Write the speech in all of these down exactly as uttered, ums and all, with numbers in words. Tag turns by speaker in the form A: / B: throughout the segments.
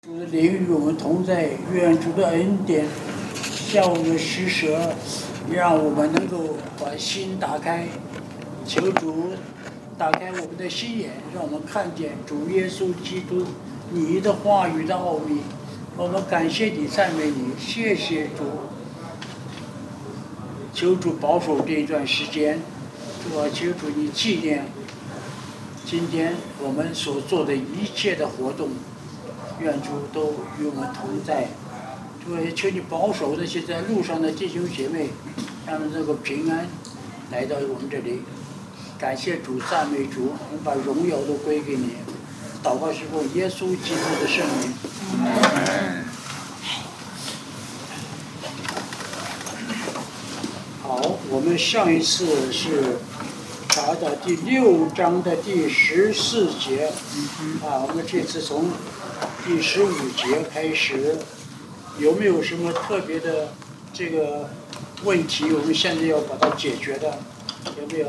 A: 主的灵与我们同在，愿主的恩典向我们施舍，让我们能够把心打开。求主打开我们的心眼，让我们看见主耶稣基督你的话语的奥秘。我们感谢你，赞美你，谢谢主。求主保守这一段时间，主啊，求主你纪念今天我们所做的一切的活动。愿主都与我们同在，主也求你保守那些在路上的弟兄姐妹，让他们能够平安来到我们这里。感谢主，赞美主，我们把荣耀都归给你。祷告是奉耶稣基督的圣名。好，我们上一次是查到第六章的第十四节，啊，我们这次从第十五节开始，有没有什么特别的这个问题？我们现在要把它解决的，有没有？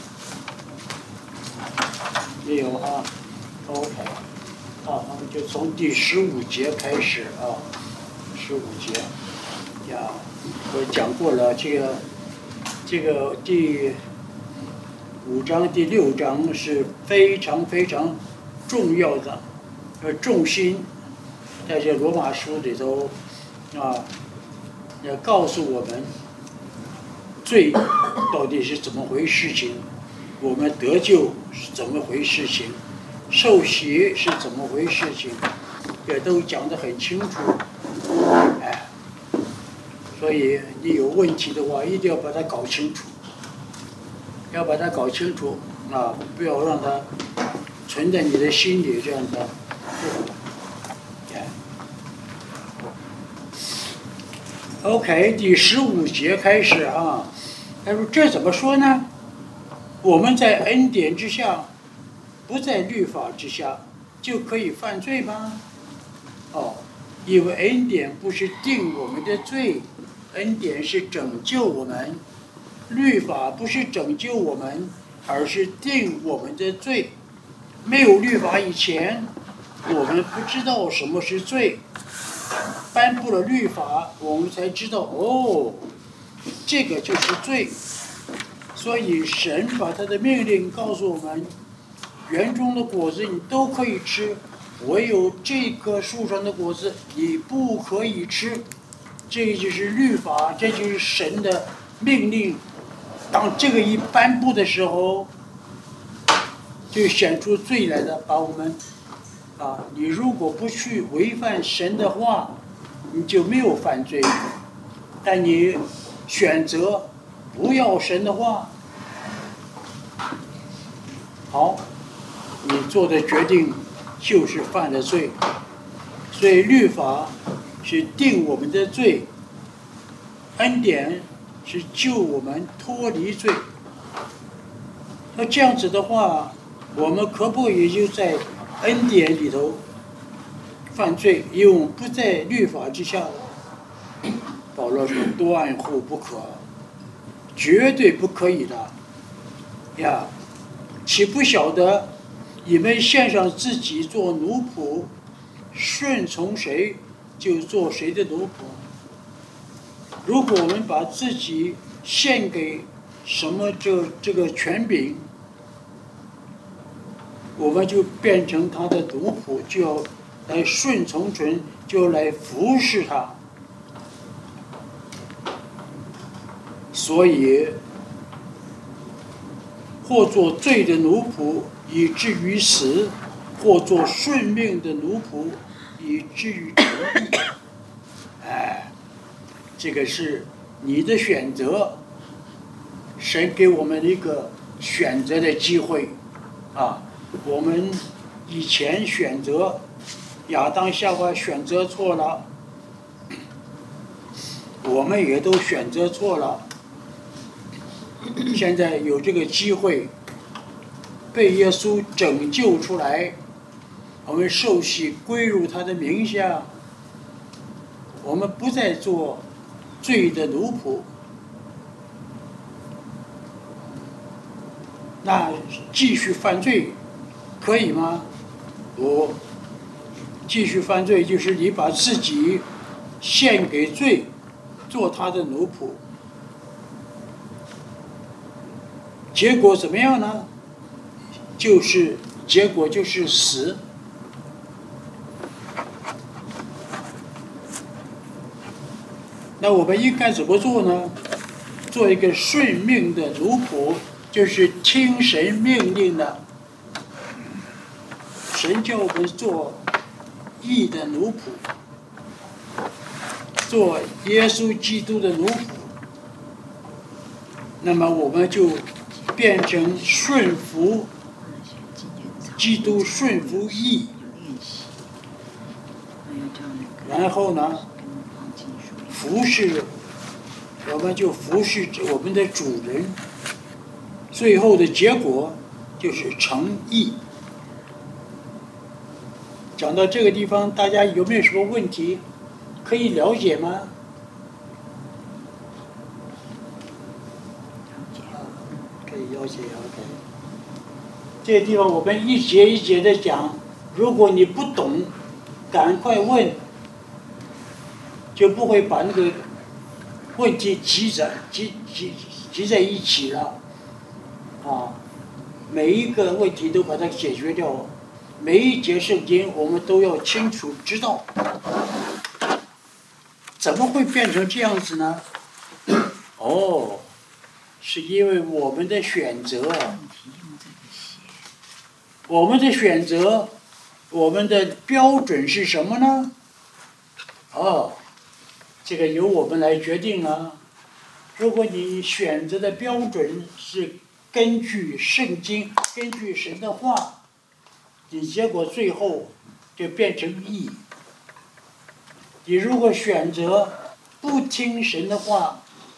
A: 没有啊 ，OK， 好，那么就从第十五节开始啊，十五节呀，我讲过了，这个这个第五章、第六章是非常非常重要的。呃，重心在这罗马书里头啊，要告诉我们罪到底是怎么回事情，我们得救是怎么回事情，受洗是怎么回事情，也都讲得很清楚。哎，所以你有问题的话，一定要把它搞清楚，要把它搞清楚啊，不要让它存在你的心里这样的。OK， 第十五节开始啊，他说这怎么说呢？我们在恩典之下，不在律法之下，就可以犯罪吗？哦，因为恩典不是定我们的罪，恩典是拯救我们；律法不是拯救我们，而是定我们的罪。没有律法以前，我们不知道什么是罪。颁布了律法，我们才知道哦，这个就是罪。所以神把他的命令告诉我们，园中的果子你都可以吃，唯有这棵树上的果子你不可以吃。这就是律法，这就是神的命令。当这个一颁布的时候，就显出罪来的，把我们啊，你如果不去违反神的话，你就没有犯罪。但你选择不要神的话，好，你做的决定就是犯了罪。所以律法是定我们的罪，恩典是救我们脱离罪。那这样子的话，我们可不可以就在恩典里头犯罪？因为我们不在律法之下。保罗说：“断乎不可，绝对不可以的呀！岂不晓得你们献上自己做奴仆，顺从谁就做谁的奴仆？如果我们把自己献给什么这这个权柄，我们就变成他的奴仆，就要来顺从神，就来服侍他。所以，或做罪的奴仆，以至于死；或做顺命的奴仆，以至于成义。哎，这个是你的选择。神给我们一个选择的机会啊！我们以前选择亚当夏娃选择错了，我们也都选择错了。现在有这个机会被耶稣拯救出来，我们受洗归入他的名下，我们不再做罪的奴仆。那继续犯罪可以吗？不， 继续犯罪就是你把自己献给罪，做他的奴仆。结果怎么样呢？就是结果就是死。那我们应该怎么做呢？做一个顺命的奴仆，就是听神命令的。神叫我们做义的奴仆，做耶稣基督的奴仆，那么我们就变成顺服基督，顺服义，然后呢，服侍，我们就服侍我们的主人，最后的结果就是成义。讲到这个地方，大家有没有什么问题可以了解吗？可以了解 ，OK。这个地方我们一节一节的讲，如果你不懂，赶快问，就不会把那个问题集在集集集在一起了。啊，每一个问题都把它解决掉。每一节圣经我们都要清楚知道，怎么会变成这样子呢？哦，是因为我们的选择，我们的选择，我们的标准是什么呢？哦，这个由我们来决定啊。如果你选择的标准是根据圣经，根据神的话，你结果最后就变成义。你如果选择不听神的话，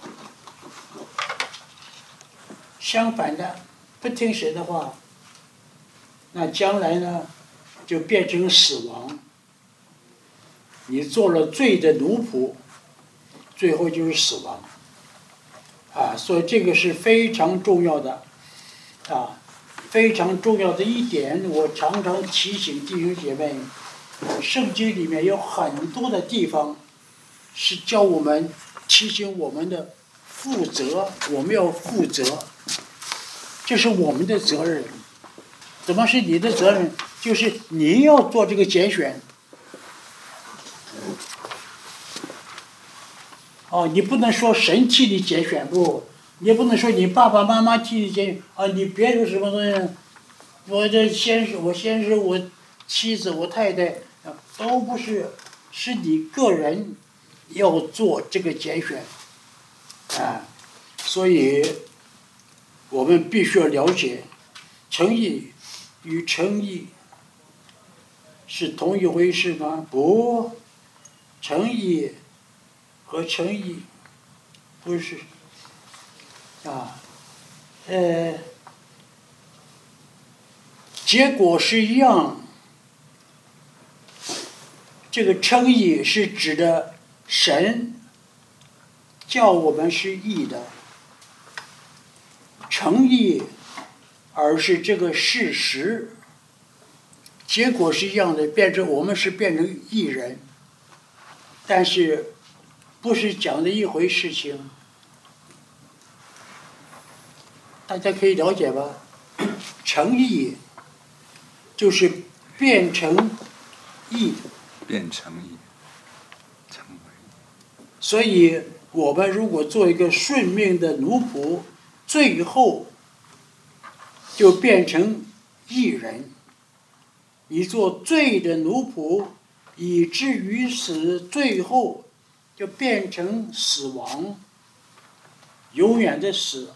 A: 相反的不听神的话，那将来呢就变成死亡。你做了罪的奴仆，最后就是死亡。啊，所以这个是非常重要的，啊。非常重要的一点，我常常提醒弟兄姐妹，圣经里面有很多的地方是教我们提醒我们的负责，我们要负责，这是我们的责任。怎么是你的责任？就是你要做这个拣选。哦，你不能说神替你拣选，不。你不能说你爸爸妈妈替你拣选啊！你别说什么东西，我这先是我先是我妻子我太太啊，都不是，是你个人要做这个拣选，啊，所以我们必须要了解，诚意与诚意是同一回事吗？不，诚意和诚意不是。啊，呃，结果是一样。这个称义是指的神叫我们是义的，诚意而是这个事实。结果是一样的，变成我们是变成义人，但是不是讲的一回事情。大家可以了解吧？诚意就是变成义，
B: 变成义，成为。
A: 所以我们如果做一个顺命的奴仆，最后就变成义人。你做罪的奴仆，以至于死，最后就变成死亡，永远的死。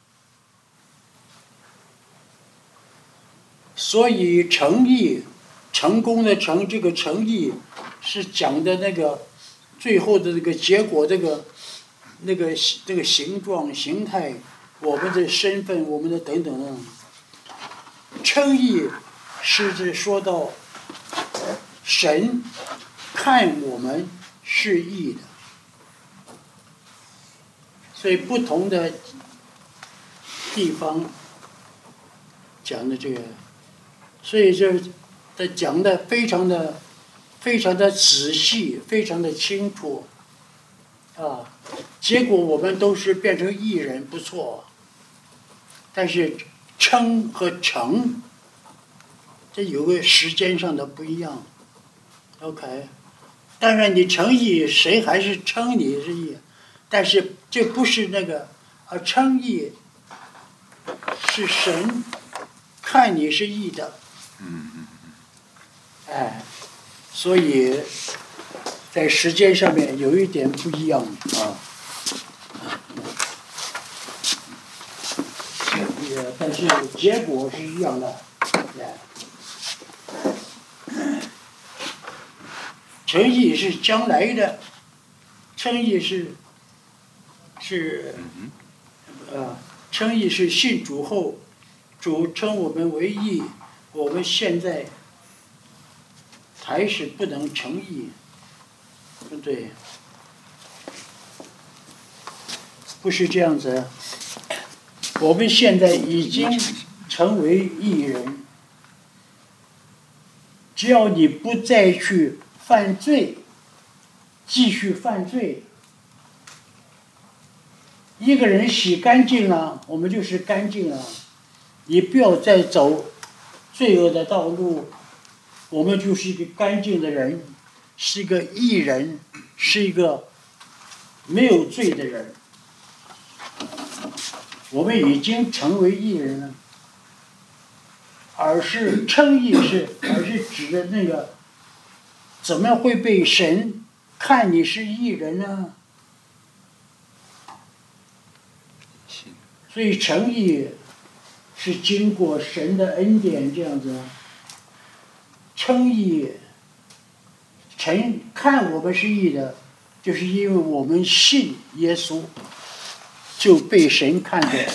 A: 所以诚意，成功的成，这个诚意是讲的那个最后的这个结果，这个那个这个形状形态，我们的身份，我们的等等等。诚意是指说到神看我们是义的，所以不同的地方讲的这个。所以这他讲的非常的非常的仔细，非常的清楚，啊，结果我们都是变成义人，不错。但是称和成，这有个时间上的不一样。OK， 当然你称义，谁还是称你是义，但是这不是那个，啊，称义是神看你是义的。
B: 嗯嗯
A: 哎，所以在时间上面有一点不一样啊。也，但是结果是一样的。称义是将来的，称义是是呃，称义是信主后，主称我们为义，我们现在还是不能称义，对不对？不是这样子。我们现在已经成为义人，只要你不再去犯罪，继续犯罪，一个人洗干净了，我们就是干净了。你不要再走罪恶的道路，我们就是一个干净的人，是一个义人，是一个没有罪的人。我们已经成为义人了，而是称义是，而是指的那个，怎么会被神看你是义人呢？所以称义是经过神的恩典这样子，称义，神看我们是义的，就是因为我们信耶稣。就被神看着。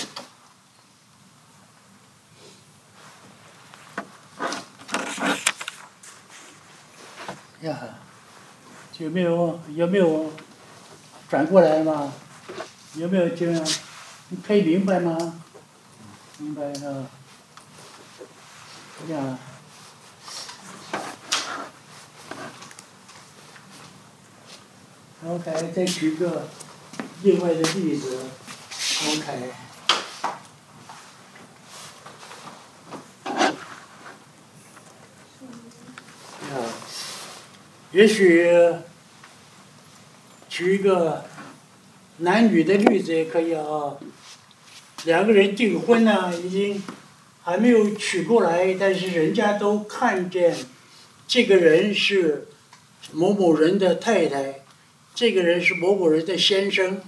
A: 呀，有没有有没有转过来吗？有没有这样？你可以明白吗？明白啊。呀。OK， 再举个另外的例子。OK， 啊，也许举一个男女的例子也可以啊。两个人订婚呢，已经还没有娶过来，但是人家都看见这个人是某某人的太太，这个人是某某人的先生。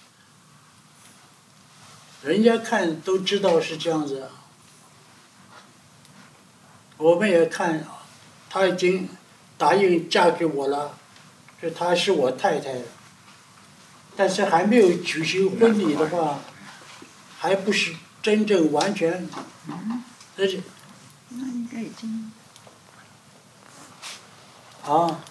A: 人家看都知道是这样子，我们也看，他已经答应嫁给我了，这她是我太太，但是还没有举行婚礼的话，还不是真正完全，而且，
C: 那应该已经
A: 啊，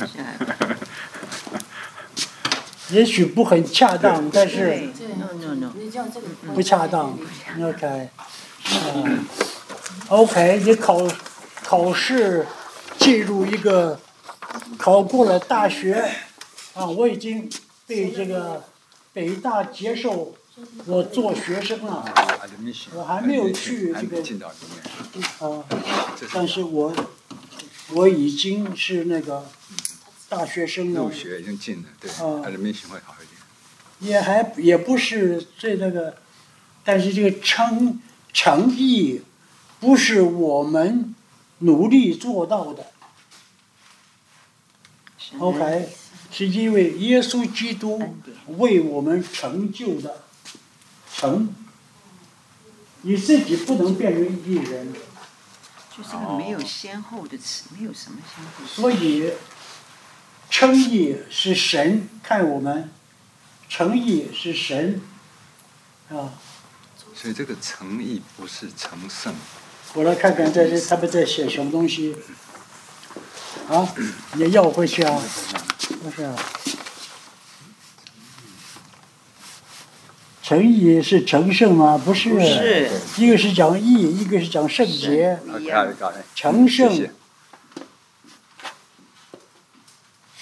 A: 也许不很恰当，但是。
C: no no no，
A: 不恰当 ，OK， 啊 ，OK， 你考考试进入一个考过了大学，啊，我已经被这个北大接受我做学生了，我还没有去这个，啊，但是我我已经是那个大学生了，
B: 入学已经进了，对，还是没学会好一点。
A: 也还也不是这那个，但是这个诚诚意不是我们努力做到的。OK， 是因为耶稣基督为我们成就的成，你自己不能变成义人。
C: 就是个没有先后的词，没有什么先后。
A: 所以，称义是神看我们。诚意是神，啊。
B: 所以这个诚意不是成圣。
A: 我来看看这是他们在写什么东西。啊，你要回去啊？不是啊。诚意是成圣吗？不是。
C: 不是。
A: 一个是讲义，一个是讲圣洁。成圣。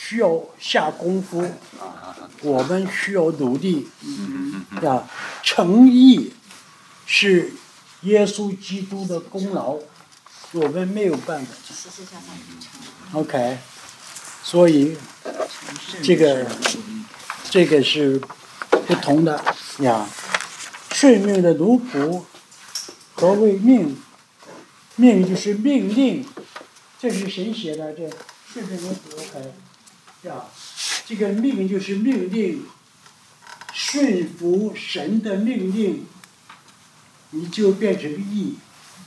A: 需要下功夫，我们需要努力，啊，诚意是耶稣基督的功劳，我们没有办法。OK， 所以这个这个是不同的呀。顺命的奴仆，何谓命？命就是命令，这是谁写的？这顺命奴仆 OK， 呀，这个命就是命令，顺服神的命令，你就变成义。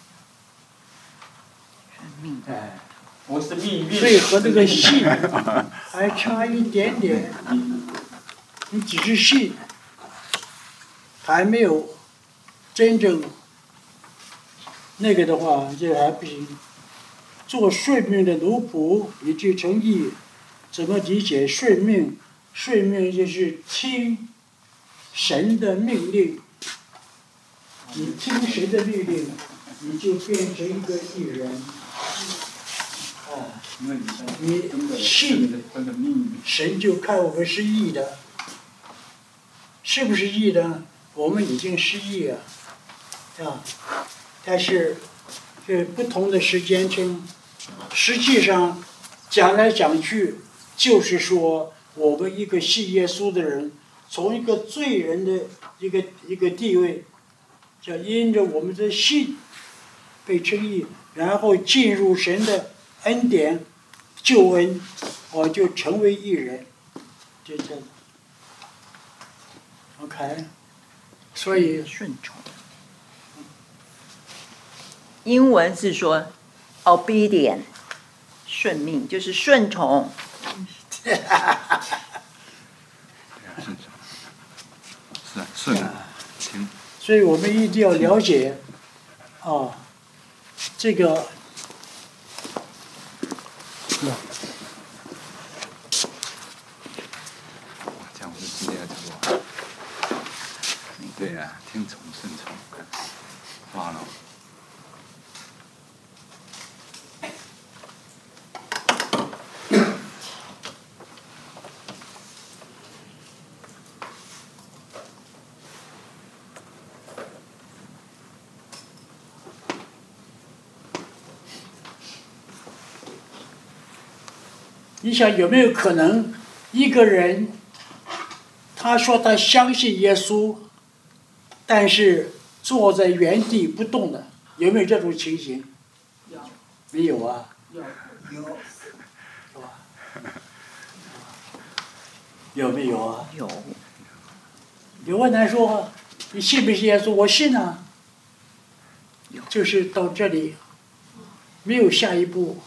A: 哎，
D: 不是命运。
A: 所以和这个信还差一点点，你只是信，还没有真正那个的话，这还不行。做顺命的奴仆，你就成义。怎么理解顺命？顺命就是听神的命令，你听神的命令，你就变成一个义人。啊，你信神就看我们是义的，是不是义的？我们已经是义了，啊，但是这不同的时间称，实际上讲来讲去，就是说我们一个信耶稣的人，从一个罪人的一个一个地位，叫因着我们的信被称义，然后进入神的恩典、救恩，我就成为义人，就这样。OK， 所以
C: 顺从。英文是说 obedient， 顺命就是顺从。
B: 是啊，顺听。
A: 所以我们一定要了解啊，这个。
B: 这样我就今天要讲过。对呀、啊，听从顺从，哇了。
A: 你想有没有可能，一个人，他说他相信耶稣，但是坐在原地不动的，有没有这种情形？
D: 有。
A: 没有啊。
D: 有。有。
A: 是吧？有没有啊？
C: 有。
A: 有问他说：“你信不信耶稣？”我信啊。
C: 有。
A: 就是到这里，没有下一步。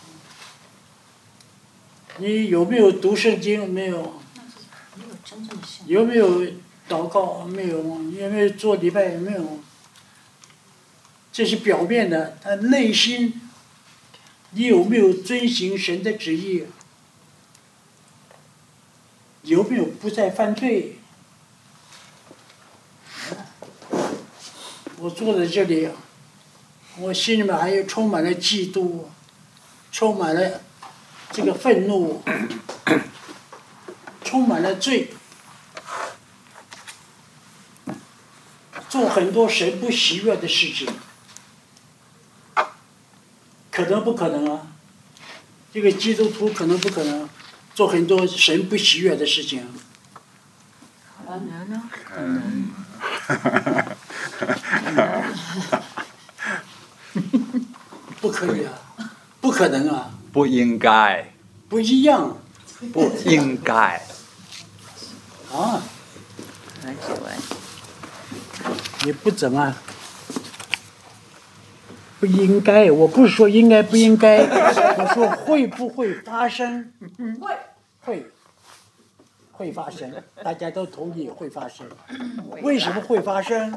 A: 你有没有读圣经？没有。
E: 没有真正的信。
A: 有没有祷告？没有。有没有做礼拜？没有。这是表面的，他内心，你有没有遵行神的旨意？有没有不再犯罪？我坐在这里，我心里面还有充满了嫉妒，充满了这个愤怒，充满了罪，做很多神不喜悦的事情，可能不可能啊？这个基督徒可能不可能做很多神不喜悦的事情？
C: 可能呢？
B: 可能。
A: 不可以啊，不可能啊。
B: 不应该。
A: 不一样。
B: 不应该。
A: 啊。
C: 来，写完。
A: 你不整啊？不应该，我不是说应该不应该，我说会不会发生？
E: 会。
A: 会。会发生，大家都同意会发生。为什么会发生？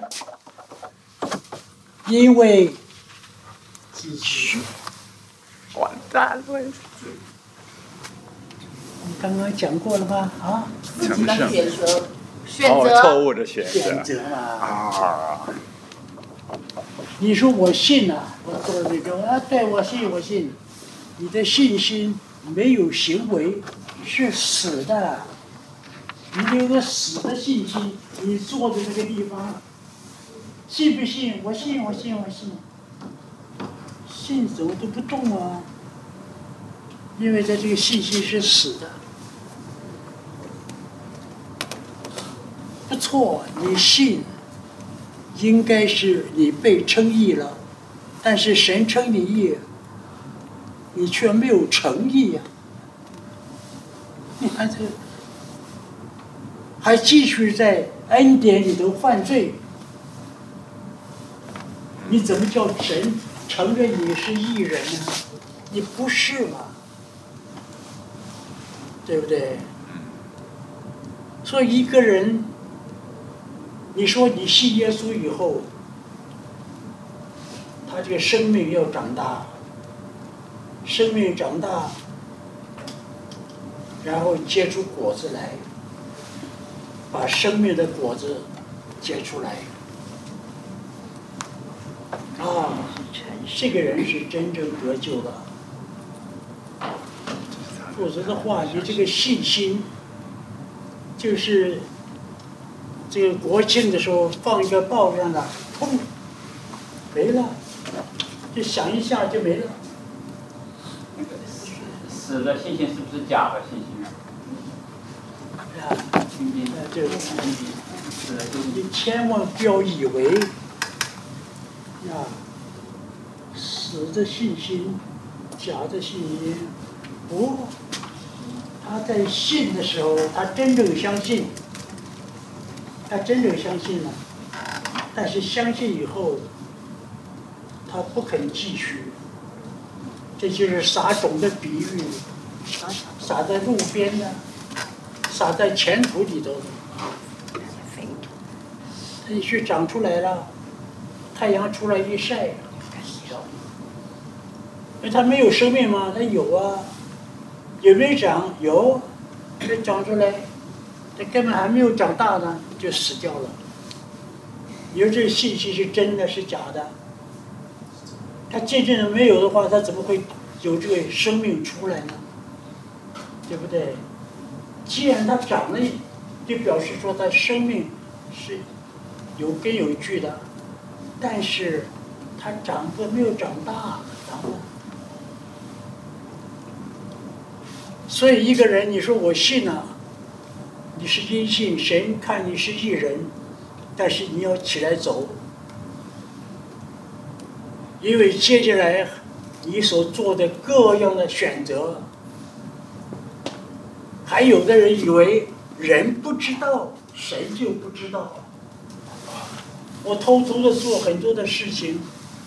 A: 因为继续。
B: 完蛋了。
A: 你刚刚讲过了吗？啊？
E: 自己的选择，选择。
B: 哦，错误的选择。
A: 选择嘛。
B: 啊。
A: 你说我信啊，我做这个啊，对，我信，我信。你的信心没有行为， 是死的，你有个死的信心，你坐在这个地方，信不信？我信，我信，我信。信怎么都不动啊？因为在这个信心是死的。不错，你信，应该是你被称义了，但是神称你义，你却没有诚意呀、啊。你看这，还继续在恩典里头犯罪，你怎么叫神承认你是义人呢？你不是嘛？对不对？所以一个人，你说你信耶稣以后，他这个生命要长大，生命长大，然后结出果子来，把生命的果子结出来。啊，这个人是真正得救了。否则的话，你这个信心，就是这个国庆的时候放一个报上了，砰，没了，就响一下就没了。
D: 死的信心是不是假的信心啊？
A: 啊，
D: 信心，
A: 对，
D: 死的信心。
A: 你千万不要以为，呀，死的信心，假的信心，不，他在信的时候，他真正相信，他真正相信了，但是相信以后，他不肯继续。这就是撒种的比喻，撒撒在路边的，撒在前途里头的，它也许长出来了，太阳出来一晒，因为它没有生命吗？它有啊，有没有长？有，没长出来，它根本还没有长大呢，就死掉了。你说这个信息是真的是假的？他真正的没有的话，他怎么会有这个生命出来呢？对不对？既然他长了，就表示说他生命是有根有据的，但是他长得没有长大，长了。所以一个人，你说我信啊，你是因信，神看你是义人，但是你要起来走。因为接下来你所做的各样的选择，还有的人以为人不知道，神就不知道。我偷偷的做很多的事情，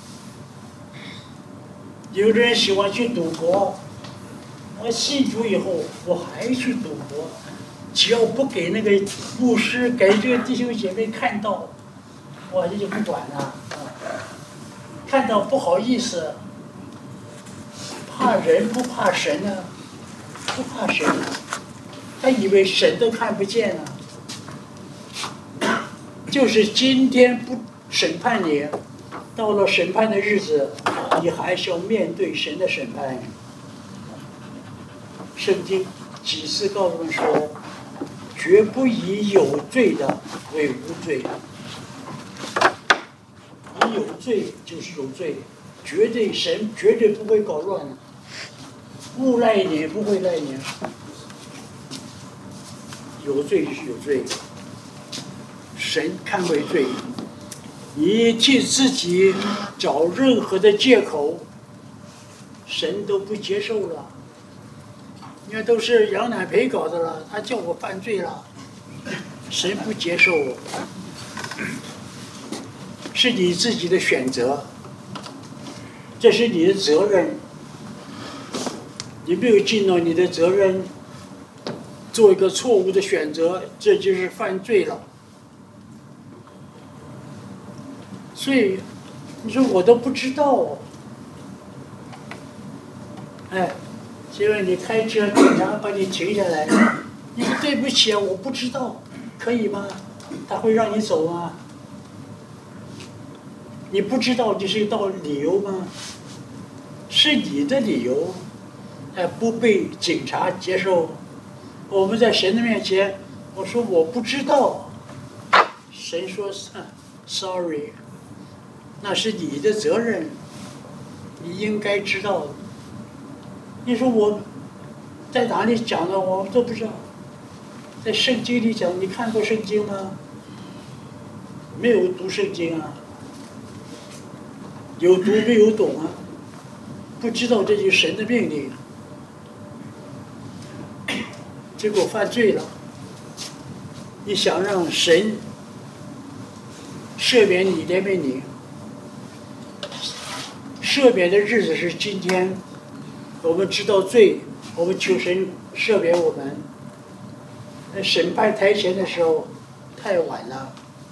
A: 有的人喜欢去赌博，我信主以后我还去赌博，只要不给那个牧师给这个弟兄姐妹看到，我这就不管了。看到不好意思，怕人不怕神呢、啊？不怕神、啊，他以为神都看不见啊。就是今天不审判你，到了审判的日子，你还是要面对神的审判。圣经几次告诉我们说，绝不以有罪的为无罪。你有罪就是有罪，绝对神绝对不会搞乱的，不赖你不会赖你，有罪就是有罪，神看为罪，你替自己找任何的借口，神都不接受了。你看都是杨乃培搞的了，他叫我犯罪了，神不接受。是你自己的选择，这是你的责任。你没有尽到你的责任，做一个错误的选择，这就是犯罪了。所以，你说我都不知道，哎，结果你开车，警察把你停下来，你说对不起啊，我不知道，可以吗？他会让你走吗？你不知道这是一道理由吗？是你的理由，哎，不被警察接受， 我们在神的面前，我说我不知道，神说 sorry， 那是你的责任，你应该知道的。你说我在哪里讲的，我都不知道。在圣经里讲，你看过圣经吗？没有读圣经啊，有读没有懂啊，不知道这就是神的命令，结果犯罪了。你想让神赦免你怜悯你，赦免的日子是今天，我们知道罪，我们求神赦免我们。在审判台前的时候，太晚了。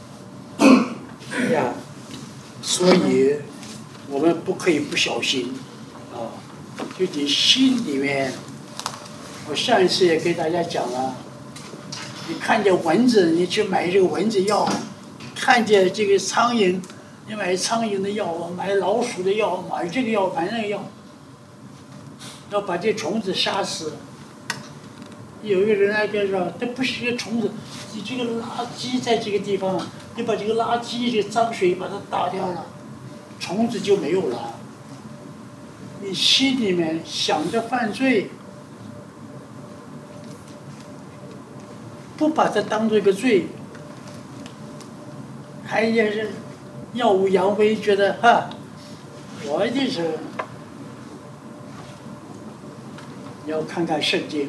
A: 呀，所以我们不可以不小心啊！就你心里面，我上一次也给大家讲了，你看见蚊子，你去买这个蚊子药；看见这个苍蝇，你买苍蝇的药，买老鼠的药，买这个药，买那个药，要把这虫子杀死。有一个人还跟说，这不是个虫子，你这个垃圾在这个地方，你把这个垃圾这个脏水把它打掉了，虫子就没有了。你心里面想着犯罪，不把它当做一个罪，还也是耀武扬威，觉得哈，我就是。你要看看圣经。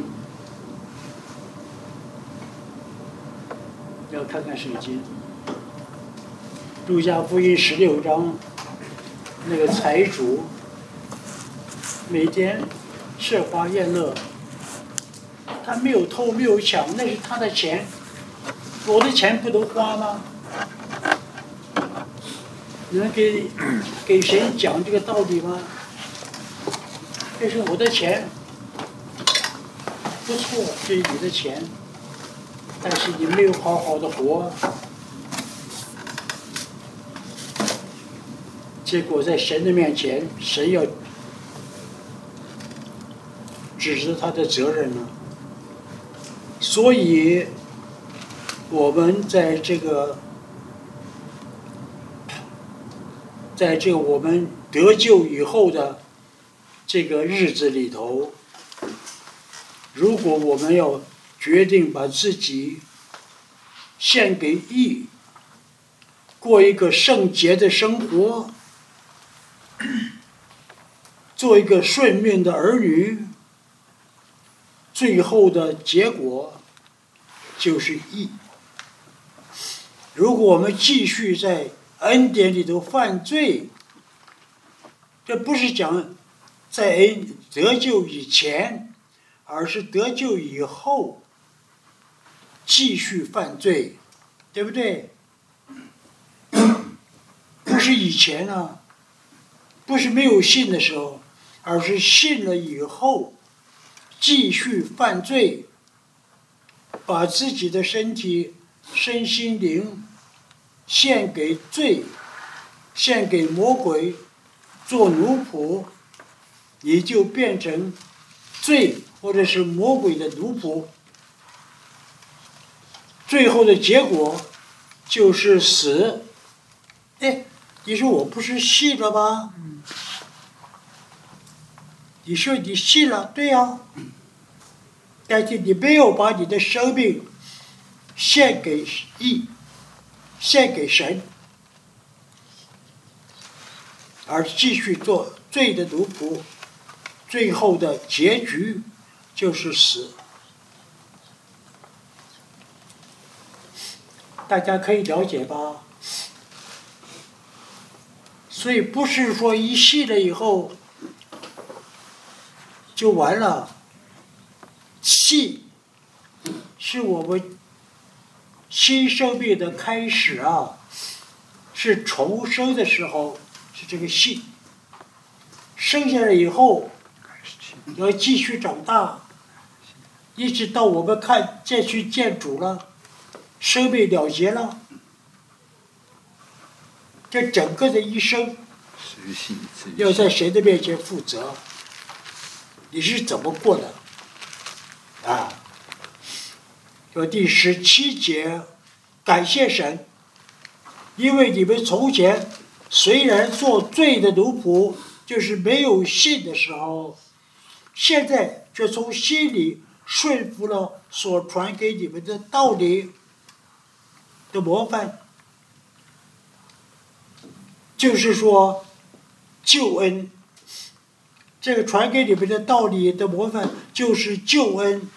A: 要看看圣经，路加福音十六章，那个财主每天设花宴乐，他没有偷没有抢，那是他的钱，我的钱不都花吗？你能给给神讲这个道理吗？这是我的钱，不错，这是你的钱。但是你没有好好的活，结果在神的面前，神要指责他的责任了。所以，我们在这个，在这个我们得救以后的这个日子里头，如果我们要决定把自己献给义，过一个圣洁的生活，做一个顺命的儿女，最后的结果就是义。如果我们继续在恩典里头犯罪，这不是讲在恩得救以前，而是得救以后继续犯罪，对不对？不是以前啊，不是没有信的时候，而是信了以后继续犯罪，把自己的身体、身心灵献给罪，献给魔鬼，做奴仆，你就变成罪或者是魔鬼的奴仆。最后的结果就是死。哎，你说我不是信了吗？你说你信了，对呀、啊，但是你没有把你的生命献给义，献给神，而继续做罪的奴仆，最后的结局就是死。大家可以了解吧？所以不是说一信了以后就完了，信是我们新生命的开始啊，是重生的时候，是这个信。生下来以后要继续长大，一直到我们看见去见主了，生命了结了，这整个的一生要在神的面前负责。你是怎么过的？啊， 说第十七节，感谢神，因为你们从前虽然做罪的奴仆，就是没有信的时候，现在却从心里顺服了所传给你们的道理的模范，就是说救恩。这个传给你们的道理的模范就是救恩，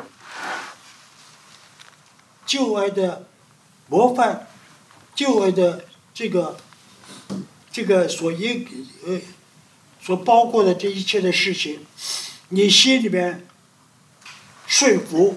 A: 救恩的模范，救恩的这个这个所应呃所包括的这一切的事情，你心里面顺服。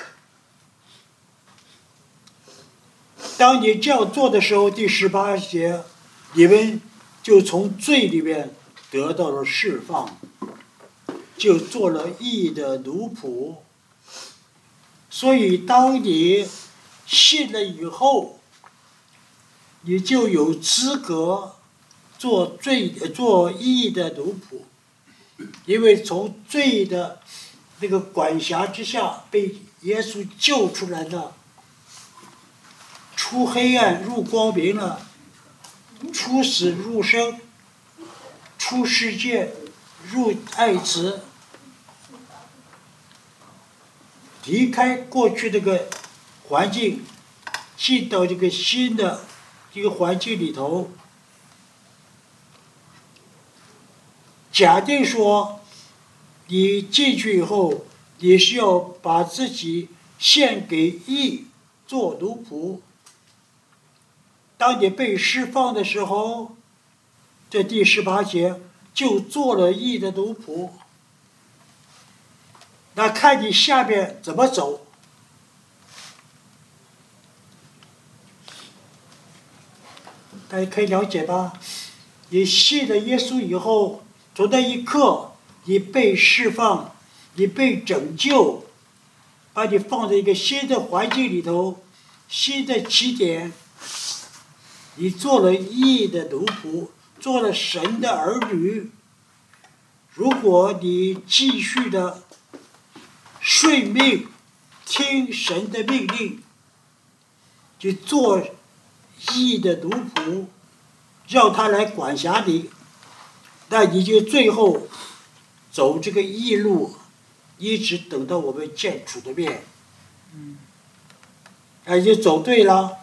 A: 当你这样做的时候，第十八节，你们就从罪里面得到了释放，就做了义的奴仆。所以当你信了以后，你就有资格做罪做义的奴仆，因为从罪的那个管辖之下被耶稣救出来了，出黑暗入光明了，出死入生，出世界入爱子，离开过去这个环境，进到这个新的这个环境里头。假定说你进去以后，你是要把自己献给义，做奴仆。当你被释放的时候，这第十八节就做了义的奴仆。那看你下面怎么走。大家可以了解吧？你信了耶稣以后，从那一刻你被释放，你被拯救，把你放在一个新的环境里头，新的起点，你做了义的奴仆，做了神的儿女。如果你继续的顺命，听神的命令，去做义的奴仆，让他来管辖你，那你就最后走这个义路，一直等到我们见主的面。嗯，哎，就走对了。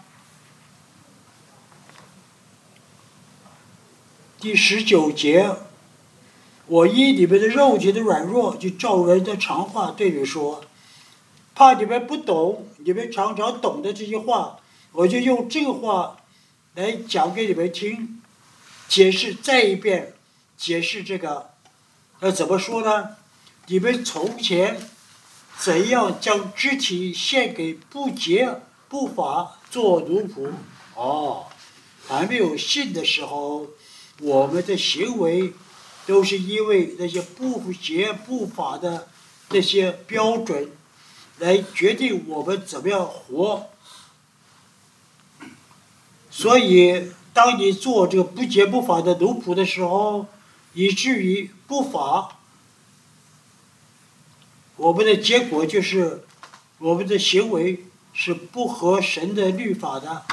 A: 第十九节，我因你们的肉体的软弱，就照人的常话对你说，怕你们不懂，你们常常懂的这些话，我就用这个话来讲给你们听，解释再一遍，解释这个，呃，怎么说呢？你们从前怎样将肢体献给不洁不法做奴仆？哦，还没有信的时候，我们的行为都是因为那些不洁不法的那些标准来决定我们怎么样活。所以当你做这个不洁不法的奴仆的时候，以至于不法，我们的结果就是我们的行为是不合神的律法的。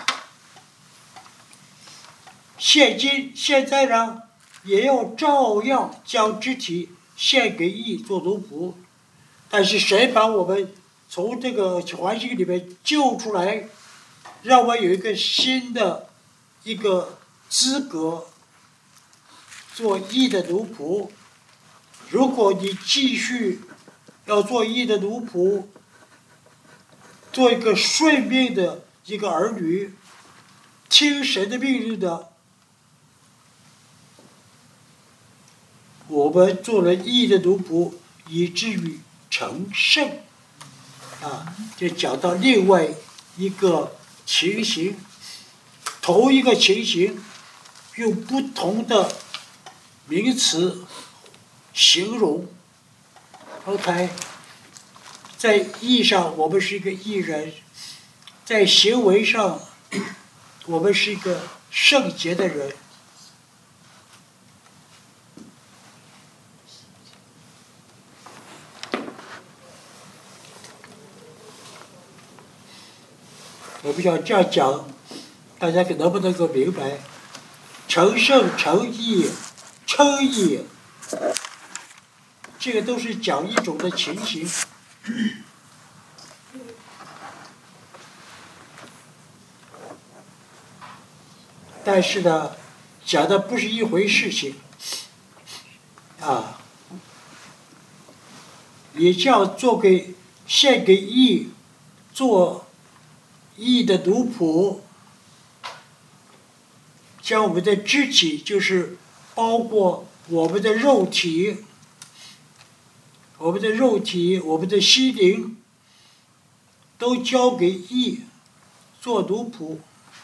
A: 现今现在呢，也要照样将肢体献给义做奴仆，但是神把我们从这个环境里面救出来，让我有一个新的一个资格做义的奴仆。如果你继续要做义的奴仆，做一个顺命的一个儿女，听神的命令的，我们做了义的奴仆，以至于成圣。啊，就讲到另外一个情形，同一个情形，用不同的名词形容。OK， 在义上我们是一个义人，在行为上我们是一个圣洁的人。 我不晓得这样讲，大家能不能够明白？成圣、成义、称义，这个都是讲一种的情形。但是呢，讲的不是一回事情，啊，你这样做给献给义，做义的奴仆，将我们的肢体，就是包括我们的肉体，我们的肉体，我们的心灵，都交给义做奴仆。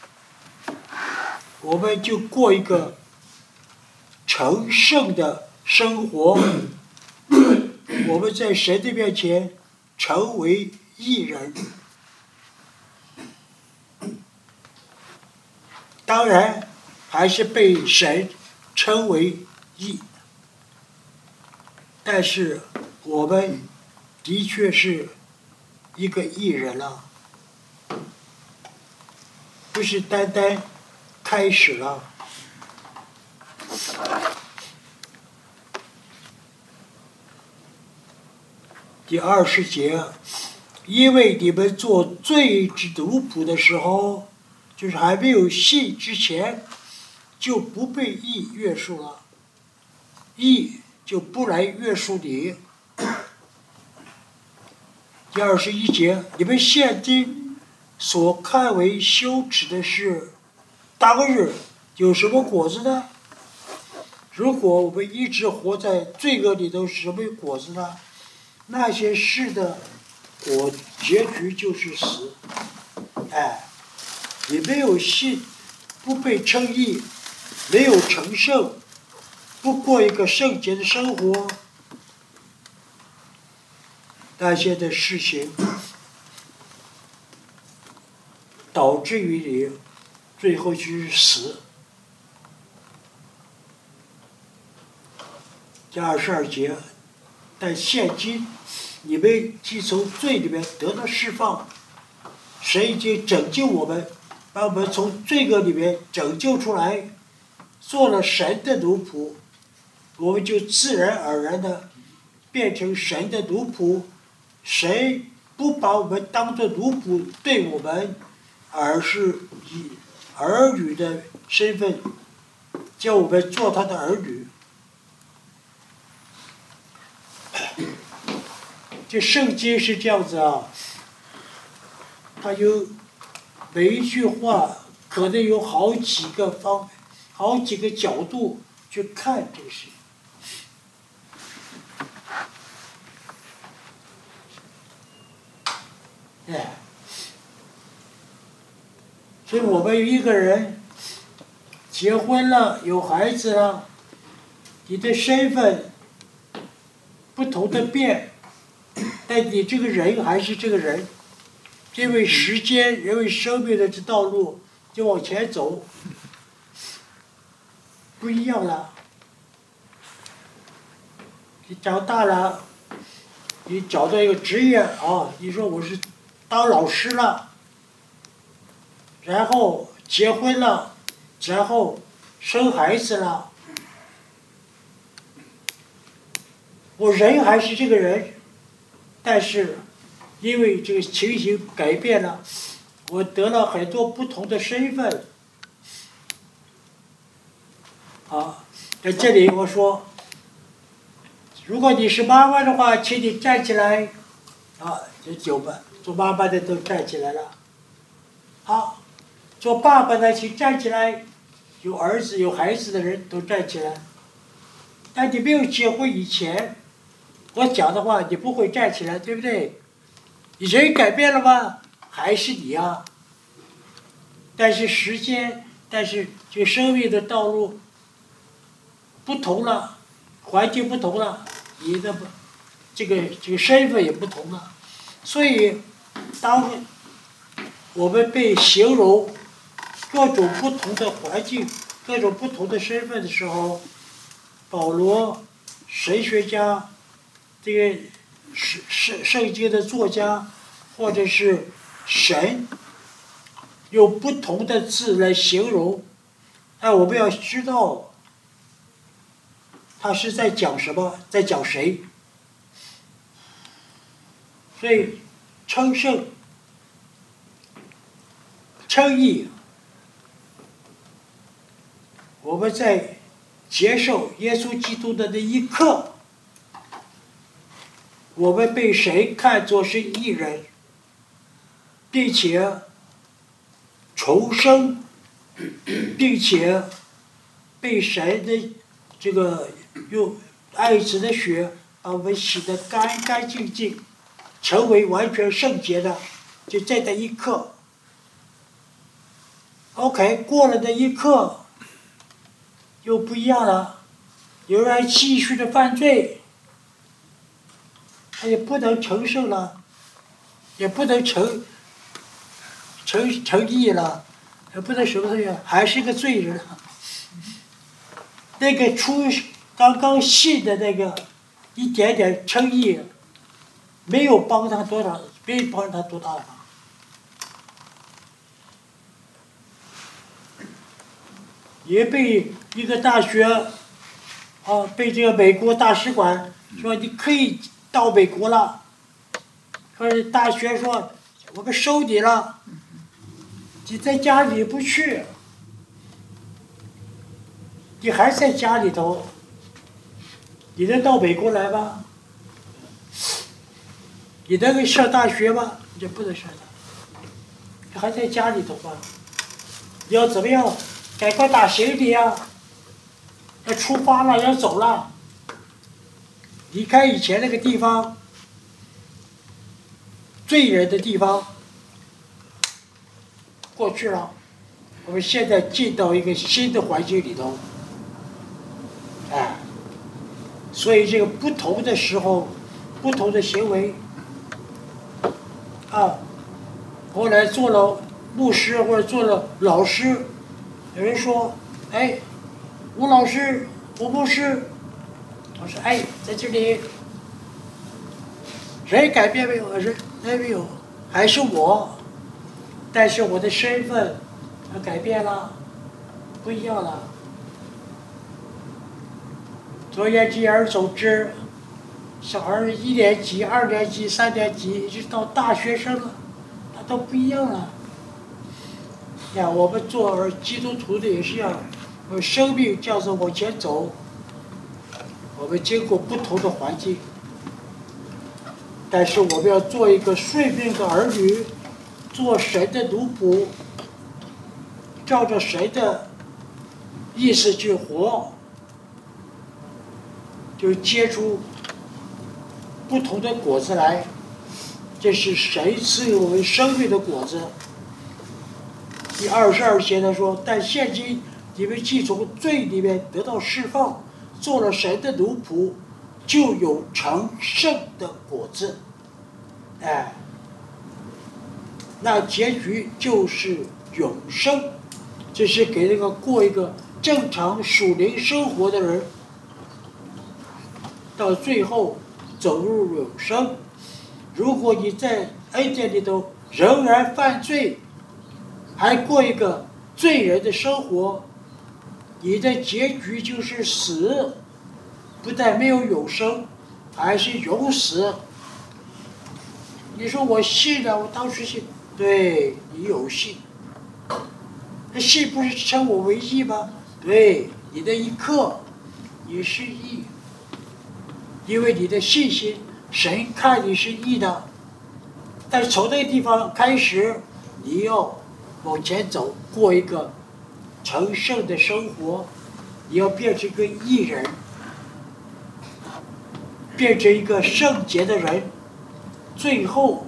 A: 我们就过一个成圣的生活，我们在神的面前成为义人。当然，还是被神称为义，但是我们的确是一个义人了，不是单单开始了。第二十节，因为你们做罪之奴仆的时候，就是还没有信之前，就不被义约束了，义就不来约束你。第二十一节，你们现今所看为羞耻的事，当日有什么果子呢？如果我们一直活在罪恶里头，什么果子呢？那些事的果结局就是死。哎，你没有信，不被称义，没有成圣，不过一个圣洁的生活，那些的事情导致于你最后就是死。第二十二节，但现今你们既从罪里面得到释放，神已经拯救我们，把我们从罪恶里面拯救出来，做了神的奴仆，我们就自然而然的变成神的奴仆。神不把我们当作奴仆对我们，而是以儿女的身份叫我们做他的儿女。这圣经是这样子啊，它有每一句话可能有好几个方好几个角度去看这个事。哎，所以我们一个人结婚了，有孩子了，你的身份不同的变，但你这个人还是这个人，因为时间，因为生命的这道路就往前走，不一样了。你长大了，你找到一个职业啊，你说我是当老师了，然后结婚了，然后生孩子了，我人还是这个人，但是因为这个情形改变了，我得了很多不同的身份。啊，在这里我说，如果你是妈妈的话，请你站起来。啊，这九个做妈妈的都站起来了。好，做爸爸的请站起来，有儿子有孩子的人都站起来。但你没有结婚以前，我讲的话你不会站起来，对不对？你人改变了吗？还是你啊？但是时间，但是这个生命的道路不同了，环境不同了，你的这个这个身份也不同了。所以，当我们被形容各种不同的环境、各种不同的身份的时候，保罗、神学家、这个圣圣圣经的作家，或者是神用不同的字来形容，哎，我们要知道他是在讲什么，在讲谁。所以称圣、称义，我们在接受耶稣基督的那一刻，我们被谁看作是义人，并且重生，并且被神的这个用爱子的血把我们洗得干干净净，成为完全圣洁的，就在那一刻。OK， 过了那一刻，又不一样了，有人继续的犯罪，他也不能成圣了，也不能成成成义了，也不能什么东西，还是个罪人。那个初刚刚信的那个一点点称义，没有帮他多少，没有帮他多大忙。也被一个大学，啊，被这个美国大使馆说你可以到美国了，可是大学说我们收你了，你在家里不去，你还在家里头，你能到美国来吗？你能上大学吗？你就不能上大学，你还在家里头吗？你要怎么样？赶快打行李啊！要出发了，要走了，离开以前那个地方，罪人的地方，过去了。我们现在进到一个新的环境里头，哎，所以这个不同的时候，不同的行为，啊，后来做了牧师或者做了老师。有人说：“哎，吴老师，吴牧师。”我说：“哎，在这里，人改变没有？人没有，还是我，但是我的身份改变了，不一样了。总而言之而总之，小孩一年级、二年级、三年级，一直到大学生了，他都不一样了。”呀，我们做基督徒的也是一样，我生命叫着往前走，我们经过不同的环境，但是我们要做一个顺命的儿女，做神的奴仆，照着神的意思去活，就结出不同的果子来，这是神赐予我们生命的果子。第二十二节他说：“但现今你们既从罪里面得到释放，做了神的奴仆，就有成圣的果子。”哎，那结局就是永生，这是给那个过一个正常属灵生活的人，到最后走入永生。如果你在恩典里头仍然犯罪，还过一个罪人的生活，你的结局就是死，不但没有永生，还是永死。你说我信了，我当时信，对，你有信，那信不是称我为义吗？对，你的一刻，你是义，因为你的信心，神看你是义的。但是从那个地方开始，你要往前走，过一个成圣的生活，你要变成一个义人，变成一个圣洁的人，最后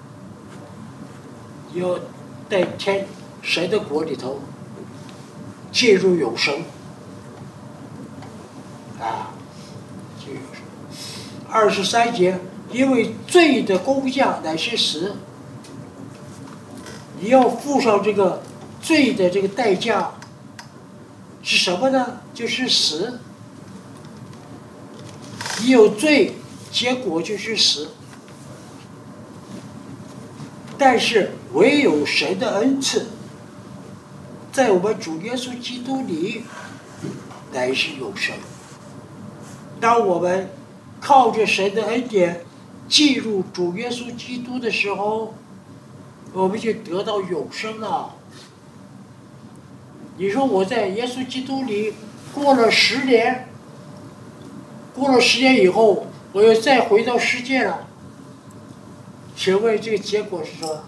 A: 你要在天神的国里头进入永生啊！进入永生。二十三节，因为罪的工价乃是死。你要付上这个罪的这个代价是什么呢？就是死。你有罪，结果就是死。但是唯有神的恩赐， 在我们主耶稣基督里乃是永生。当我们靠着神的恩典进入主耶稣基督的时候，我们就得到永生了。你说我在耶稣基督里过了十年，过了十年以后，我又再回到世界了，请问这个结果是什么？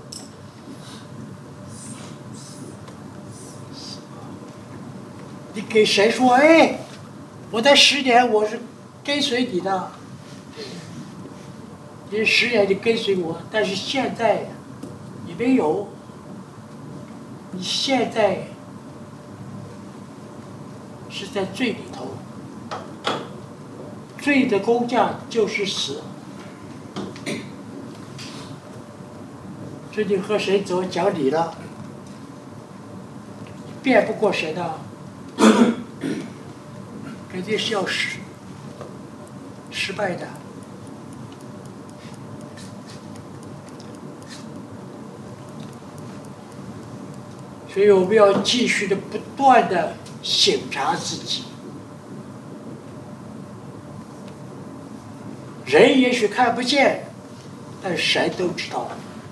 A: 你给谁说？哎，我在十年我是跟随你的，你十年你跟随我，但是现在你没有，你现在是在罪里头，罪的工价就是死。这就和谁走讲理了，辩不过谁的，肯定是要失失败的。所以我们要继续的不断的省察自己。人也许看不见，但神都知道。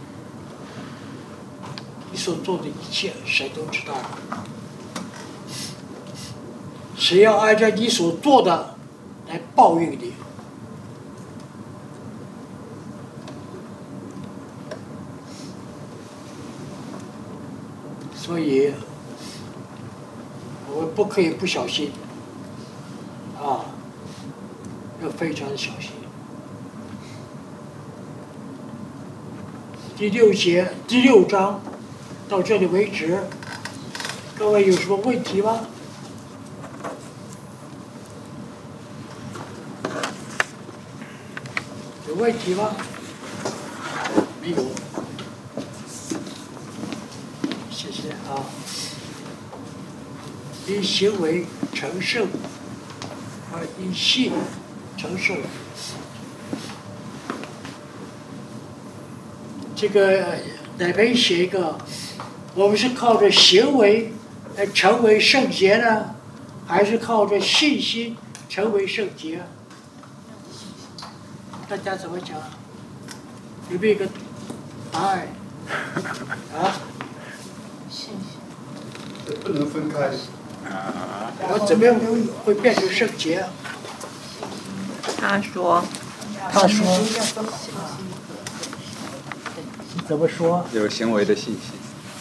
A: 你所做的一切，神都知道。谁要按照你所做的来报应你？所以，我们不可以不小心，啊，要非常的小心。第六节、第六章到这里为止，各位有什么问题吗？有问题吗？没有。谢谢啊。因行为成圣，啊，因信成圣。这个哪边写一个？我们是靠着行为来成为圣洁呢，还是靠着信心成为圣洁？大家怎么讲？有没有一个答案？啊？
E: 信心。
F: 不能分开。
A: 我怎么样会变成圣洁？
C: 他说，
A: 他说，怎么说？
B: 有行为的信心。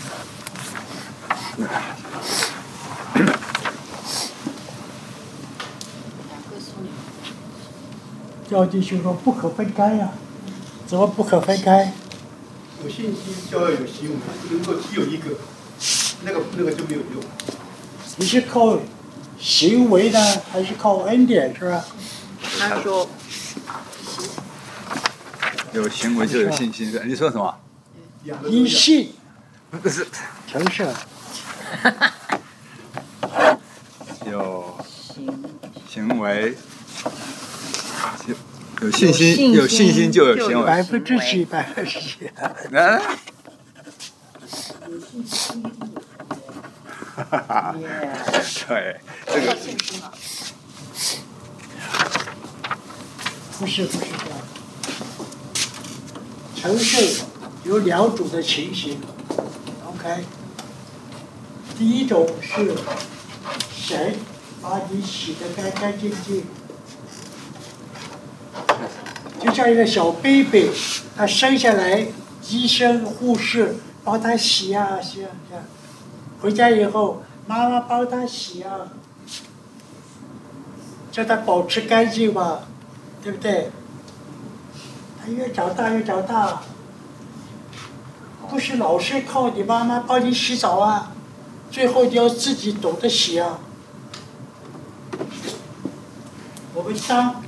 A: 教弟兄说不可分开呀、啊，怎么不可分开？
F: 有信心就要有行为，不能够只有一个，那个那个就没有用。
A: 你是靠行为呢，还是靠恩典，是吧？
C: 他说，
B: 有行为就有信心。你说什么？
A: 因信
B: 不是
A: 成圣。
B: 有行为，有有信心，有信心就有行为。
A: 百分之几，百分之几。
B: 啊！哈哈，对，这个
A: 不是不是这样。成圣有两种的情形 ，OK。第一种是神把你洗得干干净净，就像一个小 baby， 他生下来，医生护士帮他洗啊洗啊洗啊，回家以后妈妈帮他洗啊，叫他保持干净嘛，对不对？他越长大越长大，不是老是靠你妈妈帮你洗澡啊，最后你要自己懂得洗啊。我们当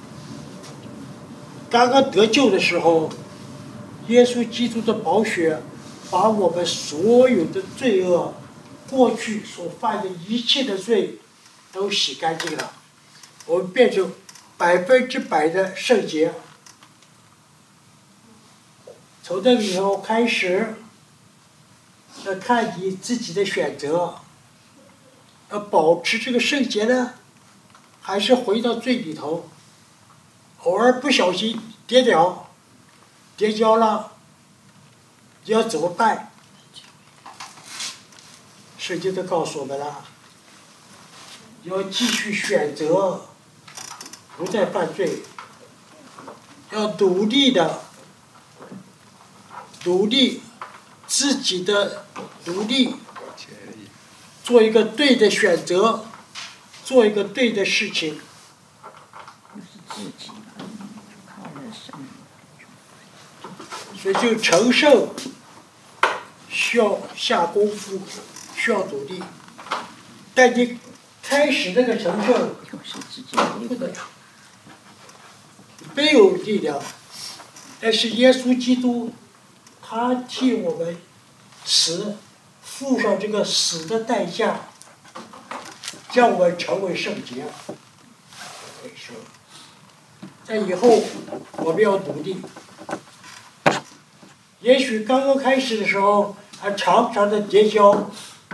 A: 刚刚得救的时候，耶稣基督的宝血把我们所有的罪恶，过去所犯的一切的罪都洗干净了，我们变成百分之百的圣洁。从那个以后开始，要看你自己的选择。 要保持这个圣洁呢，还是回到罪里头？偶尔不小心跌倒、跌跤了，你要怎么办？圣经都告诉我们了，要继续选择，不再犯罪，要努力的，努力自己的努力，做一个对的选择，做一个对的事情。所以就成圣需要下功夫，需要努力。但你开始那个成圣不能，没有力量。但是耶稣基督，他替我们死，付上这个死的代价，让我们成为圣洁。在以后，我们要努力。也许刚刚开始的时候还常常的跌跤。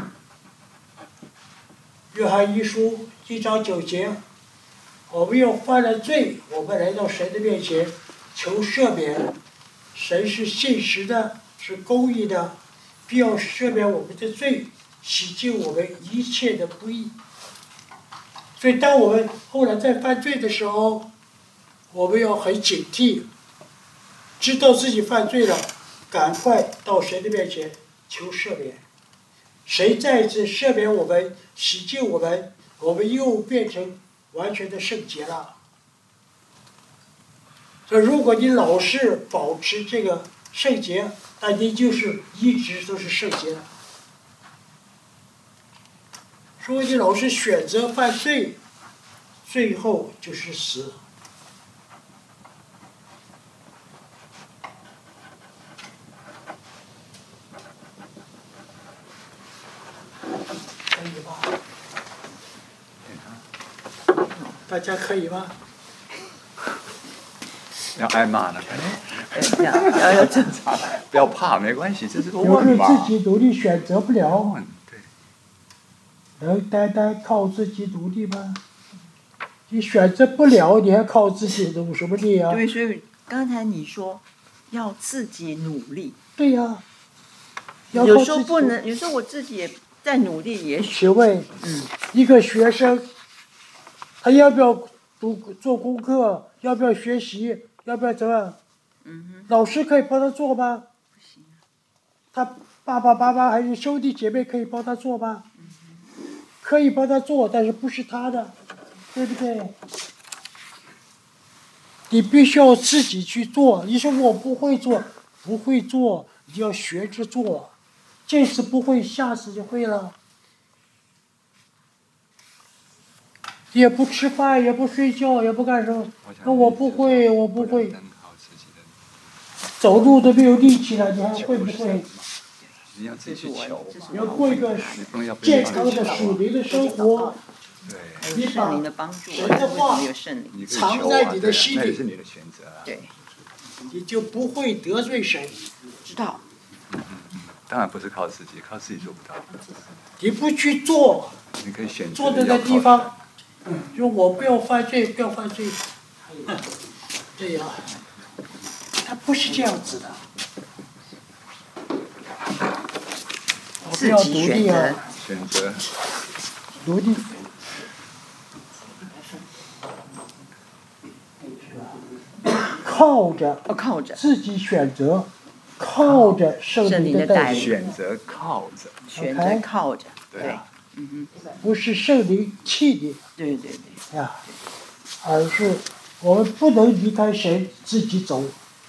A: 约翰一书一章九节，我们又犯了罪，我们来到神的面前求赦免。神是信实的，是公义的，必要赦免我们的罪，洗净我们一切的不义。所以，当我们后来在犯罪的时候，我们要很警惕，知道自己犯罪了，赶快到神的面前求赦免。谁再次赦免我们，洗净我们，我们又变成完全的圣洁了。所以，如果你老是保持这个圣洁，那你就是一直都是圣洁的。如果你老是选择犯罪，最后就是死。可以吧？大家可以吗？
B: 要挨骂呢？
C: 要要要正
B: 常，不要怕，没关系，这是个
A: 有时
B: 问嘛。
A: 自己努力选择不了，
B: 问对。
A: 能单单靠自己努力吗？你选择不了，你还靠自己努什么力啊？
C: 对，所以刚才你说要自己努力。
A: 对呀、啊。
C: 有时候不能，有时候我自己也在努力，也许。
A: 请问，嗯，一个学生，他要不要读做功课？要不要学习？要不要怎么样？
C: 嗯哼。
A: 老师可以帮他做吗？
C: 不行。
A: 他爸爸妈妈还是兄弟姐妹可以帮他做吗？
C: 嗯哼。
A: 可以帮他做，但是不是他的，对不对？你必须要自己去做。你说我不会做，不会做，你要学着做。这次不会，下次就会了。也不吃饭，也不睡觉，也不干什么。那我不会，我不会。走路都没有力气了，你还会不会？
B: 你要自己去求。
A: 你要过一个健康的属灵的生活。
B: 对。
A: 你把神的话藏在你的心里。
B: 那也是你的选择啊。
C: 对。
A: 你就不会得罪神。
C: 知道。
B: 当然不是靠自己，靠自己做不到。
A: 你不去做，
B: 你可以选择
A: 坐在那地方，就我不要犯罪，不要犯罪。对呀，他不是这样子的。我不要独立啊！
B: 选择。
A: 独立。靠着。
C: 靠着。
A: 自己选择。靠着圣灵的带领，
B: 选择靠着，
C: 选择靠着，
B: 对，
C: 嗯
A: 哼，不是圣灵气你，
C: 对对对，
A: 呀，而是我们不能离开神自己走，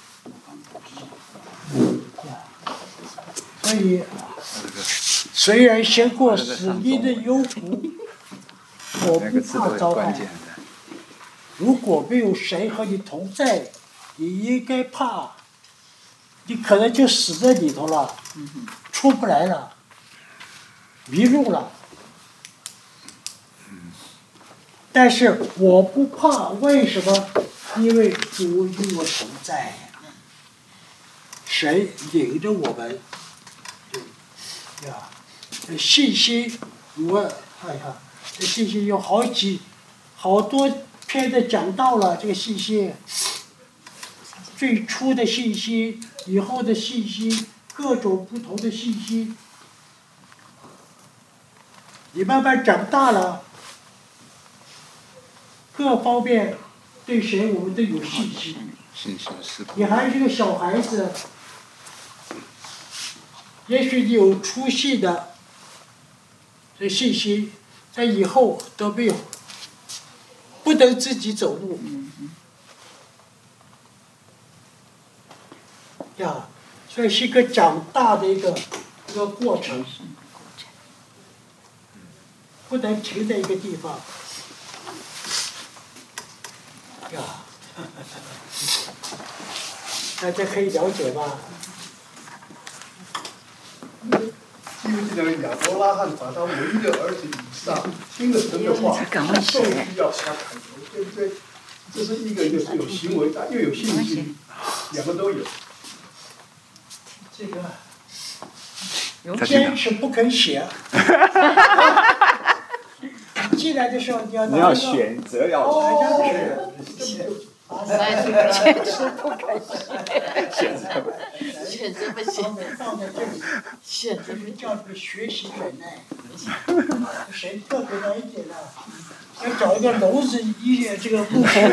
A: 所以虽然先过死荫的幽谷，我不怕遭害。如果没有神和你同在，你应该怕。你可能就死在里头了，出不来了，迷路了。但是我不怕，为什么？因为主与我同在，神领着我们，呀，信心我哎呀，这信息有好几、好多篇的讲到了这个信息，最初的信息，以后的信息，各种不同的信息。你慢慢长大了，各方面对谁我们都有信心。
B: 信心是。
A: 你还是个小孩子，也许你有出息的这信息，在以后都没有，不能自己走路。呀，所以是一个长大的一个一个过程，不能停在一个地方。呀，大家可以了解吧？
F: 因为这两亚伯拉罕把他唯一的儿子以撒听了神的话，受需要他砍头，对不对？这是一个一个是有行为，但又有信心，两个都有。
A: 这个坚持不肯写。进来的时候你要拿一个。
B: 你要选择要
A: 哦，
B: 选。
E: 坚持不肯写，选择不行，
A: 放在这里，
E: 选择
A: 就是叫你们学习忍耐。谁特别来一点呢？要找一个篓子一这个牧师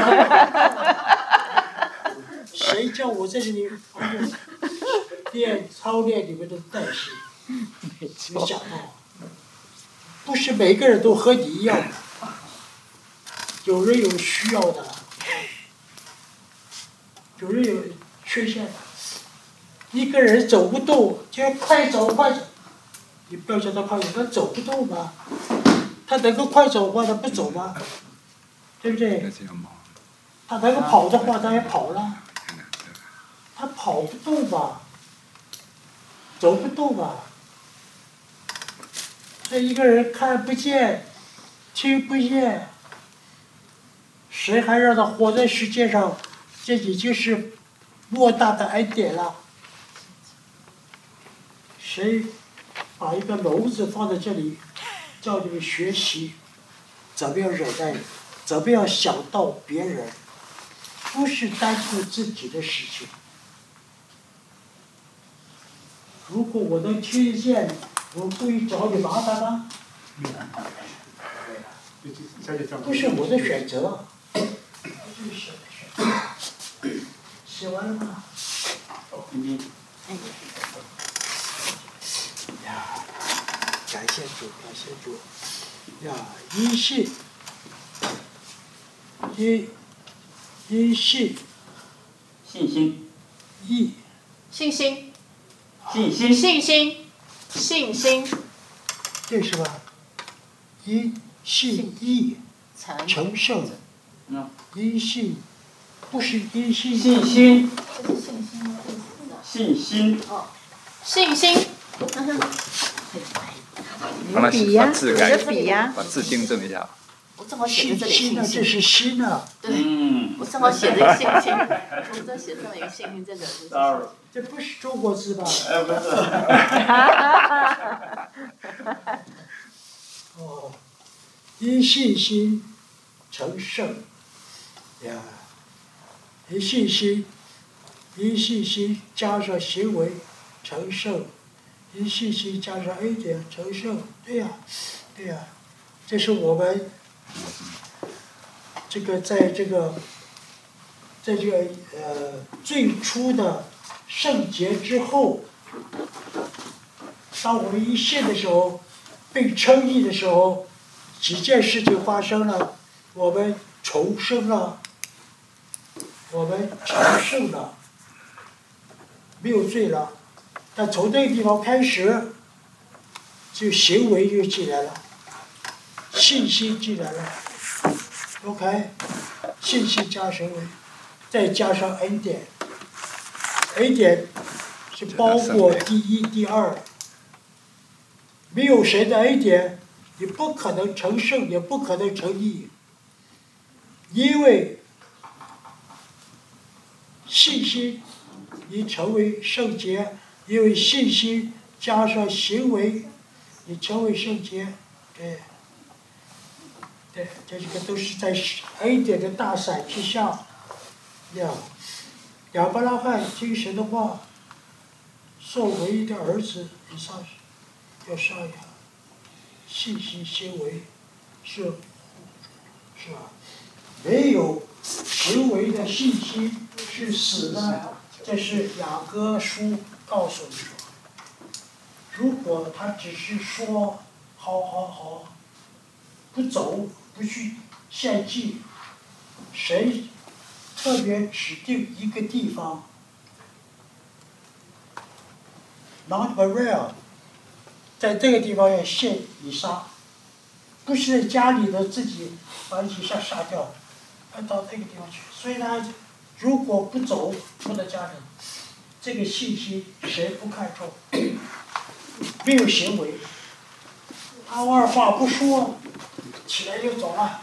A: 啊。谁叫我在这里练操练你们的耐心？你想到，不是每个人都和你一样，有人有需要的。有人有缺陷，一个人走不动，就要快走快走。你不要叫他快走，他走不动吗？他能够快走的话，他不走吗？对不对？他能够跑的话，他也跑了。他跑不动吧，走不动吧。所以一个人看不见，听不见，谁还让他活在世界上？这已经是莫大的恩典了。谁把一个篓子放在这里，叫你们学习怎么样忍耐，怎么样想到别人，不是单顾自己的事情。如果我能听得见，我故意找你麻烦吗？不是我的选择，这是谁的选择？写完了吗？
D: 嗯。
A: 呀，感谢主，感谢主。呀，因信，因因信，
D: 信心，
A: 义，
E: 信心，
D: 信心，
E: 信心，信心，
A: 对是吧？因信义，成圣，
D: 嗯，
A: 因信，不是因信。
D: 信心，
E: 这是信心吗？
D: 信心。
E: 哦，信心。
B: 帮他
C: 笔呀，
B: 把字改，
C: 笔呀，
B: 把字订正一下。
E: 我正好写在这里
A: 信心啊，这是心啊。
E: 对，
D: 嗯。
E: 我正好写了信心，我这写上一个信心在这里。
D: Sorry。
A: 这不是中国字吧？
D: 哎，不是。
A: 哦，因信心成圣呀，因信心，因信心加上行为成圣，因信心加上恩典成圣，对呀，对呀，这是我们这个在这个在这个呃最初的圣洁之后，当我们一信的时候，被称义的时候，几件事情发生了，我们重生了，我们成圣了，没有罪了。但从这个地方开始，就行为就进来了，信心进来了。OK， 信心加行为，再加上恩典，恩典是包括第一、第二。没有神的恩典，你不可能成圣，也不可能成义。因为信心，你成为圣洁；因为信心加上行为，你成为圣洁。对， 对，这个都是在恩典的大伞之下，呀，亚伯拉罕听神的话，受唯一的儿子以撒要杀呀，信心行为是是吧？没有行为的信心是死的，这是雅各书告诉你说。如果他只是说好好好，不走不去献祭，谁特别指定一个地方 ，Mount Moriah， 在这个地方要献以撒，不是在家里的自己把以撒杀掉，要到这个地方去。所以呢，如果不走，不到家里，这个信息谁不看重？没有行为，他二话不说，起来就走了。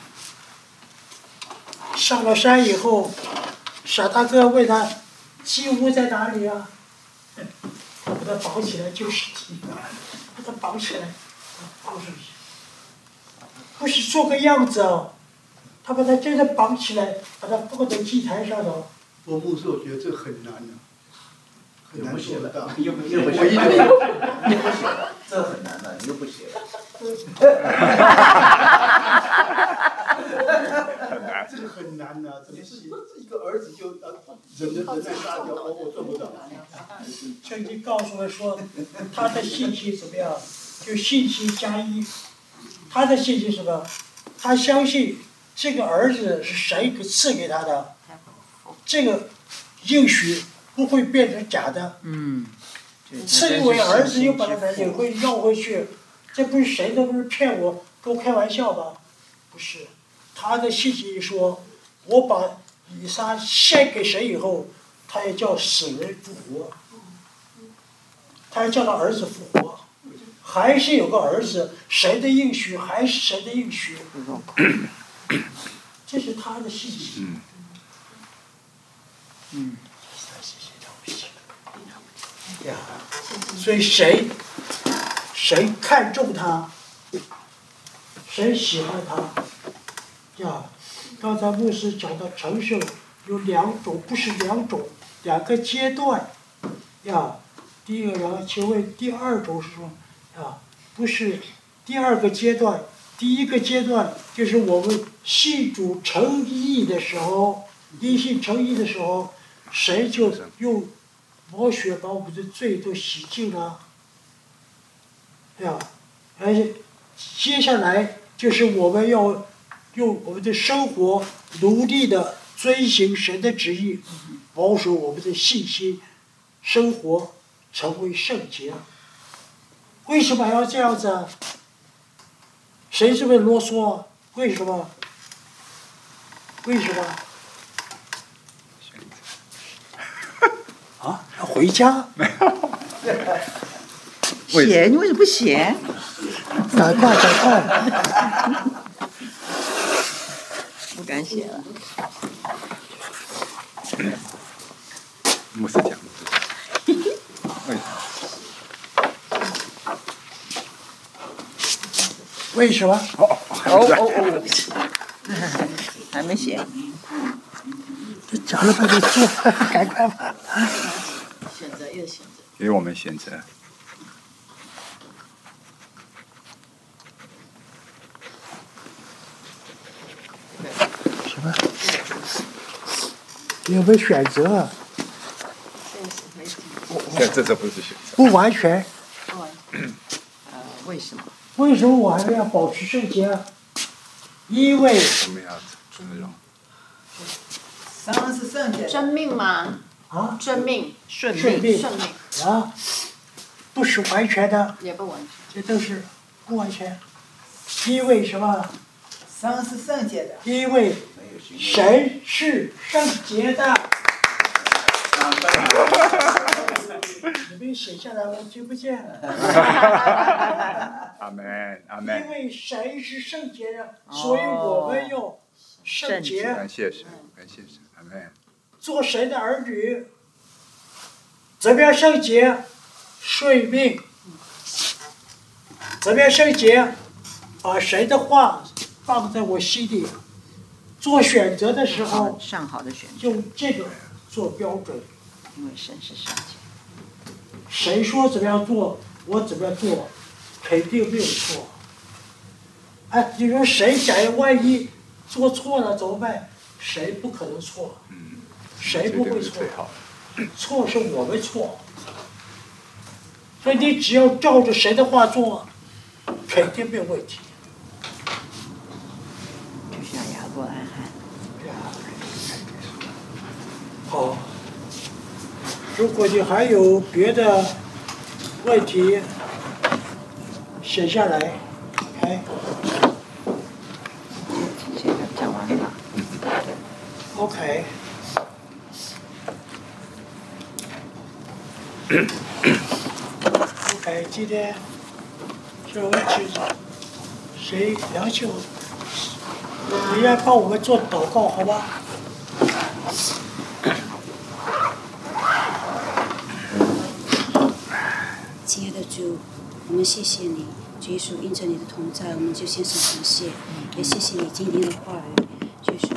A: 上了山以后，傻大哥问他鸡屋在哪里啊？他把他绑起来就是鸡，把他绑起来，放上去，不是做个样子哦，他把他真的绑起来，把他放在祭台上头。
F: 我牧师，我觉得这很难的、啊。
G: 又不写了，
F: 又
G: 不又不写了，又不写了，这很难的，你又不写了。
F: 这个很难呐、啊，怎么是一个儿子就呃人的人在杀掉，我我做不到。
A: 圣经告诉我说，他的信心怎么样？就信心加一。他的信心是什么？他相信这个儿子是神给赐给他的，这个应许不会变成假的。
C: 嗯。
A: 赐为儿子又把他也会要回去，这不是谁都不是骗我，跟我开玩笑吧？不是，他的信心说，我把以撒献给神以后，他要叫死人复活，他要叫他儿子复活，还是有个儿子，神的应许还是神的应许，这是他的信心。
C: 嗯。
A: 呀，所以谁谁看重他，谁喜欢他，呀，刚才牧师讲到成圣有两种，不是两种，两个阶段，呀，第一个，然后请问第二种是什么？啊，不是第二个阶段，第一个阶段就是我们信主成义的时候，因信成义的时候，谁就用宝血把我们的罪都洗净了，对吧？而且接下来就是我们要用我们的生活努力的遵行神的旨意，保守我们的信心，生活成为圣洁。为什么要这样子？谁这么啰嗦？为什么？为什么？啊，要回家？
C: 写，你为什么不写？
A: 赶快，赶快！
C: 不敢写了。
B: 牧师讲，为什么？
A: 为什么？
C: 哦哦哦，还没写。
A: 这讲了半天做，赶快吧！
E: 选择又选择。
B: 给我们选择。
A: 什么？有没有选择？
B: 这这这不是选择。
A: 不完全。
E: 不完全。
C: 呃，为什么？
A: 为什么我还要保持圣洁？因为
B: 我们要尊荣。
E: 神是圣洁。真命吗？
A: 啊，
E: 真命，
C: 顺
A: 顺命
E: 顺命。
A: 啊，不是完全的，
E: 也不完
A: 这
E: 全。
A: 都是不完全。因为什么？
H: 神是圣洁的。
A: 因为神是圣洁的。你们写下来，我听不见。
B: 阿门，阿门。
A: 因为神是圣洁的，所以我们要圣洁。
B: 感谢神，感谢神，阿门。
A: 做神的儿女，怎么样圣洁？顺命。怎么样圣洁？把神的话放在我心里，做选择的时候，
C: 上好的选择，
A: 用这个做标准。
C: 因为神是圣洁。
A: 谁说怎么样做，我怎么样做，肯定没有错。哎，你说谁假如万一做错了怎么办？谁不可能错？
B: 嗯，
A: 谁不会错？
B: 最好。
A: 错是我们错。所以你只要照着谁的话做，肯定没有问题。
C: 就像亚伯拉罕。
A: 好，如果你还有别的问题，写下来。哎。
C: 这个讲完了。
A: OK。OK， 今天是我请谁梁秀，你要帮我们做祷告，好吧？
I: 亲爱的主，我们谢谢你，主耶稣，因着你的同在，我们就献上感谢，也谢谢你今天的话语，主耶稣。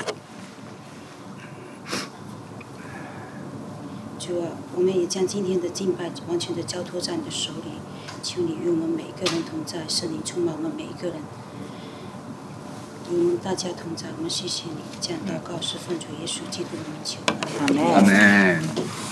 I: 主啊，我们也将今天的敬拜完全的交托在你的手里，求你与我们每一个人同在，圣灵充满我们每一个人，与我们大家同在。我们谢谢你，这样祷告是奉主耶稣基督的名求。
C: 阿门。
B: 阿门。